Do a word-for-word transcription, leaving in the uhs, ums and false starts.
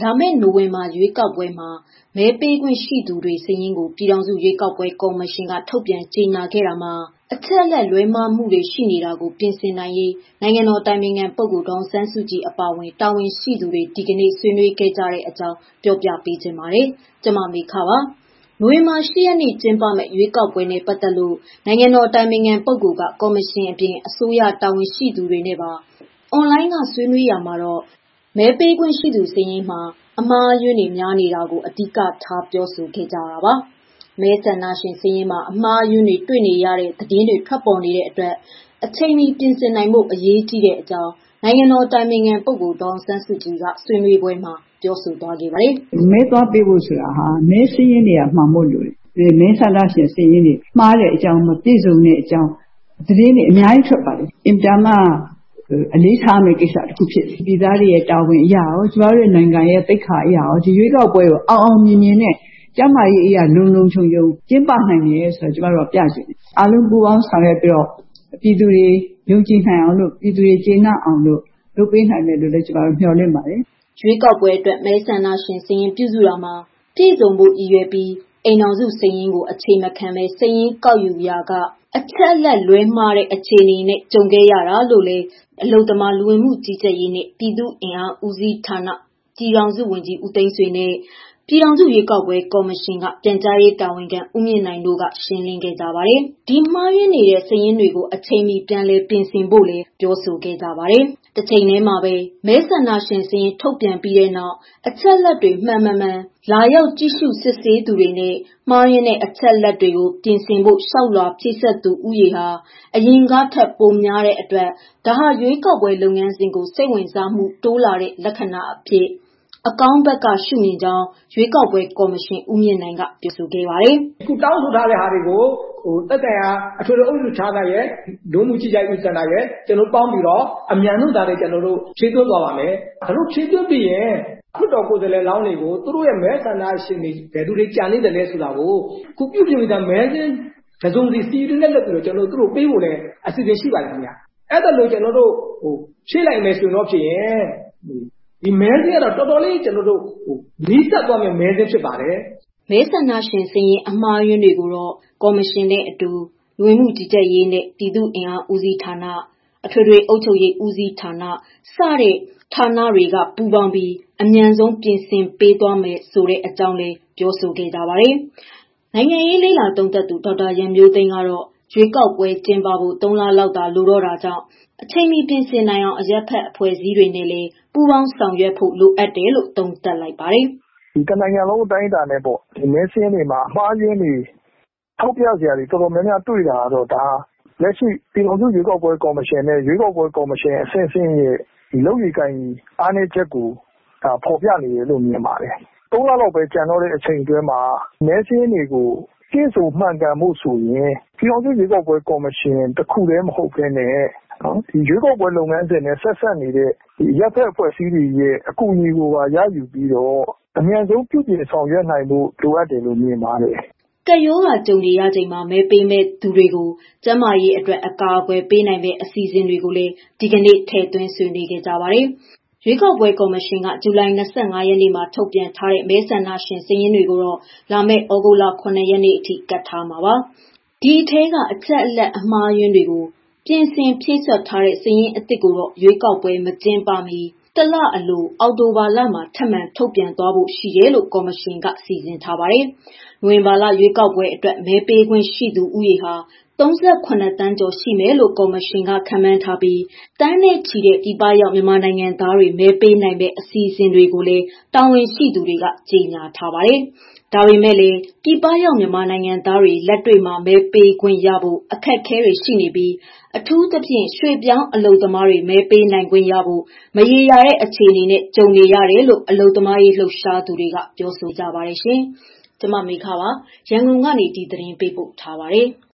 လာမယ့်နိုဝင်ဘာရွေးကောက်ပွဲမှာမဲပေးခွင့်ရှိသူတွေစာရင်းကိုပြည်ထောင်စုရွေးကောက်ပွဲကော်မရှင်ကထုတ်ပြန်ကြေညာခဲ့တာမှာအချက်အလက်လွဲမှားမှုတွေရှိနေတာကိုပြင်ဆင်နိုင်ရေးနိုင်ငံတော်တိုင်ပင်ခံပုဂ္ဂိုလ်ဒေါ်အောင်ဆန်းစုကြည်အပါအဝင်တာဝန်ရှိသူတွေဒီကနေ့ဆွေးနွေးခဲ့ကြတဲ့အကြောင်းပြောပြပေးချင်ပါတယ်။ကျွန်မမေခပါ။နိုဝင်ဘာ၈ရက်နေ့ကျင်းပမယ့်ရွေးကောက်ပွဲနဲ့ပတ်သက်လို့နိုင်ငံတော်တိုင်ပင်ခံပုဂ္ဂိုလ်ကကော်မရှင်အပြင်အစိုးရတာဝန်ရှိသူတွေနဲ့ပါအွန်လိုင်းကဆွေးနွေးရမှာတော့မဲပေးခွင့်ရှိသူစာရင်းမှာအမှားအယွင်းတွေများနေတာကိုအဓိကထားပြောဆိုခဲ့ကြတာပါ။မဲဆန္ဒရှင်စာရင်းမှာအမှားအယွင်းတွေတွေ့နေရတဲ့သတင်းတွေထွက်ပေါ်နေတဲ့အတွက်အချိန်မီပြင်ဆင်နိုင်ဖို့အရေးကြီးတဲ့အကြောင်းနိုင်ငံတော်တိုင်ပင်ခံပုဂ္ဂိုလ်ဒေါ်အောင်ဆန်းစုကြည်ကဆွေးနွေးပွဲမှာပြောဆိုသွားခဲ့ပါတယ်။မဲသွားပေးဖို့ဆိုတာဟာမဲစာရင်းတွေကမှန်ဖို့လိုတယ်။မဲဆန္ဒရှင်စာရင်းတွေမှားတဲ့အကြောင်းမပြည့်စုံတဲ့အကြောင်းသတင်းတွေအများကြီးထွက်ပါတယ်။အင်တာမအလေးထားမယ့်ကိစ္စတစ်ခုဖြစ်ပြည်သားတွေရဲ့တာဝန်အရာရောကျမတို့နိုင်ငံရဲ့သိက္ခာအရာရောဒီရွေးကောက်ပွဲကိုအောင်အောင်မြင်မြင်နဲ့ကျမကြီးအရာလုံလုံခြုံခြုံကျင်းပနိုင်တယ်ဆိုတော့ကျမတို့ပြချင်တယ်အားလုံးပူးပေါင်းဆောင်ရွက်ပြီးတော့ပြည်သူတွေယုံကြည်နိုင်အောင်လို့ပြည်သူတွေကျေနပ်အောင်လို့လုပ်ပေးနိုင်တယ်လို့လည်းကျမတို့မျှော်လင့်ပါတယ်ရွေးကောက်ပွဲအတွက်မဲဆန္ဒရှင်စာရင်းပြုစုတာမှာပြည်စုံဖို့ရည်ရွယ်ပြီးအိမ်တော်စုစာရင်းကိုအချိန်မခံပဲစာရင်းကောက်ယူရာကအချက်လက်လွဲမှားတဲ့အခြေအနေနဲ့ကြုံခဲ့ရတာလို့လည်းအလုံသမာလူဝင်မှုကြီးကြပ်ရေးနဲ့ပြည်သူ့အင်အားဦးစီးဌာနပြည်ထောင်စုဝန်ကြီးဦးသိန်းဆွေနဲ့ပြည်ထောင်စုရွေးကောက်ပွဲကော်မရှင်ကပြန်ကြားရေးတာဝန်ခံဦးမြင့်နိုင်တို့ကရှင်းလင်းခဲ့ကြပါတယ်။ဒီမှားယွင်းနေတဲ့စာရင်းတွေကိုအချိန်မီပြန်လည်ပြင်ဆင်ဖို့လည်းပြောဆိုခဲ့ကြပါတယ်။တစ်ချိန်တည်းမှာပဲမဲဆန္ဒရှင်စာရင်းထုတ်ပြန်ပြီးတဲ့နောက်အချက်လက်တွေမှန်မှန်မှန်လာရောက်ကြည့်ရှုစစ်ဆေးသူတွေနဲ့မှားယွင်းတဲ့အချက်လက်တွေကိုပြင်ဆင်ဖို့ရှောက်လွှာဖြည့်ဆက်သူဥယေဟာအရင်ကထက်ပိုများတဲ့အတွက်ဒါဟာရွေးကောက်ပွဲလုပ်ငန်းစဉ်ကိုစိတ်ဝင်စားမှုတိုးလာတဲ့လက္ခဏာအဖြစ်အကောင်းဘက်ကရှုမြင်ကြောင်းရွေးကောက်ပွဲကော်မရှင်ဦးမြင့်နိုင်ကပြောဆိုခဲ့ပါတယ်။ခုတောင်းဆိုထားတဲ့ဟာတွေကိုဟိုတက်တိုင်ဟာအထွေထွေအုပ်စုထားတာရဲ့ဒုမှုကြီးကြိုက်ဥစ္စာတာရဲ့ကျွန်တော်ပေါင်းပြီးတော့အမြန်ဆုံးဒါတွေကျွန်တော်တို့ဖြည့်သွင်းသွားပါမယ်။ဒါလို့ဖြည့်သွင်းပြီးရင်ခုတော်ကိုယ်စားလှယ်လောင်းတွေကိုသူတို့ရဲ့မဲဆန္ဒရှင်တွေဘယ်သူတွေကြံနေတယ်လဲဆိုတာကိုခုပြုပြင်နေတာမဲစင်းတစုံစီစီရီနဲ့လက်ပြီးတော့ကျွန်တော်တို့သူတို့ပေးဖို့လည်းအစီအစဉ်ရှိပါတယ်ခင်ဗျာ။အဲ့ဒါလို့ကျွန်တော်တို့ဟိုဖြည့်လိုက်မယ်ဆိုတော့ဖြစ်ရင်ဒီမဲစင်းကတော့တော်တော်လေးကျွန်တော်တို့ဟိုနီးစပ်သွားမယ့်မဲစင်းဖြစ်ပါတယ်မဲဆန္ဒရှင်စရင်အမှားယွင်းတွေကိုတော့ကော်မရှင်နဲ့အတူလူဝင်မှုကြီးကြပ်ရေးနဲ့ပြည်သူ့အင်အားဦးစီးဌာနအထွေထွေအုပ်ချုပ်ရေးဦးစီးဌာနစတဲ့ဌာနတွေကပူးပေါင်းပြီးအမြန်ဆုံးပြင်ဆင်ပေးသွားမယ်ဆိုတဲ့အကြောင်းလေးပြောဆိုခဲ့ကြပါတယ်။နိုင်ငံရေးလေးလာသုံးသက်သူဒေါက်တာရန်မျိုးသိန်းကတော့ရွေးကောက်ပွဲကျင်းပဖို့သုံးလလောက်သာလိုတော့တာကြောင့်အချိန်မီပြင်ဆင်နိုင်အောင်အရက်ဖက်အဖွဲ့အစည်းတွေနဲ့လည်းပူးပေါင်းဆောင်ရွက်ဖို့လိုအပ်တယ်လို့သုံးသပ်လိုက်ပါတယ်။ဒီကနိုင်ငံလုံးအတိုင်းအတာနဲ့ပေါ့ဒီမဲဆင်းတွေမှာအမှားယွင်းတွေထောက်ပြစရာတွေတော်တော်များများတွေ့တာတော့ဒါလက်ရှိပြည်ထောင်စုရွေးကောက်ပွဲကော်မရှင်နဲ့ရွေးကောက်ပွဲကော်မရှင်အဆင့်ဆင့်ရဲ့ဒီလုပ်ရည်ကိုင်အားနည်းချက်ကိုဒါဖော်ပြနေတယ်လို့မြင်ပါတယ်။သုံးလလောက်ပဲကြံတော့တဲ့အချိန်အတွင်းမှာမဲဆင်းတွေကိုကျင့်စုံမှန်ကန်မှုဆိုရင်ပြည်ထောင်စုရွေးကောက်ပွဲကော်မရှင်တစ်ခုတည်းမဟုတ်ဘဲနဲ့နော်ဒီရွေးကောက်ပွဲလုပ်ငန်းစဉ်နဲ့ဆက်ဆက်နေတဲ့ဒီရပ်ဖက်အဖွဲ့အစည်းတွေရဲ့အကူအညီကိုပါရယူပြီးတော့အမြန်ဆုံးပြုပြင်ဆောင်ရွက်နိုင်ဖို့လိုအပ်တယ်လို့မြင်ပါတယ်။ကရောဂါကြုံနေရချိန်မှာမဲပေးမဲ့သူတွေကိုကျန်းမာရေးအတွက်အကာအကွယ်ပေးနိုင်မဲ့အစီအစဉ်တွေကိုလည်းဒီကနေ့ထည့်သွင်းဆွေးနွေးခဲ့ကြပါတယ်။ရွေးကောက်ပွဲကော်မရှင်ကဇူလိုင်၂၅ရက်နေ့မှာထုတ်ပြန်ထားတဲ့မဲဆန္ဒရှင်စာရင်းတွေကိုတော့လာမယ့်ဩဂုတ်လခုနှစ်ရက်နေ့အထိကတ်ထားမှာပါ။ဒီအထဲကအချက်အလက်အမှားအယွင်းတွေကိုပြင်ဆင်ဖြည့်ဆွတ်ထားတဲ့စာရင်းအသစ်ကိုတော့ရွေးကောက်ပွဲမကျင်းပမီတလအလိုအောက်တိုဘာလမှာထပ်မံထုတ်ပြန်သွားဖို့ရှိတယ်လို့ကော်မရှင်ကစီစဉ်ထားပါတယ်။နိုဝင်ဘာလရွေးကောက်ပွဲအတွက်မဲပေးခွင့်ရှိသူဦးရေဟာ၃၈တန်းကျော်ရှိမယ်လို့ကော်မရှင်ကခန့်မှန်းထားပြီးတန်းနဲ့ချီတဲ့ပြည်ပရောက်မြန်မာနိုင်ငံသားတွေမဲပေးနိုင်မဲ့အစီအစဉ်တွေကိုလည်းတာဝန်ရှိသူတွေကကြေညာထားပါတယ်။ဒါပေမဲ့လည်းပြည်ပရောက်မြန်မာနိုင်ငံသားတွေလက်တွေ့မှာမဲပေးခွင့်ရဖို့အခက်အခဲတွေရှိနေပြီးအထူးသဖြင့်ရွှေ့ပြောင်းအလုပ်သမားတွေမဲပေးနိုင်ခွင့်ရဖို့မရေရာတဲ့အခြေအနေနဲ့ကြုံနေရတယ်လို့အလုပ်သမားရေးလှုပ်ရှားသူတွေကပြောဆိုကြပါတယ်ရှင်။ကျွန်မမေခပါရန်ကုန်ကနေဒီသတင်းပေးပို့ထားပါတယ်။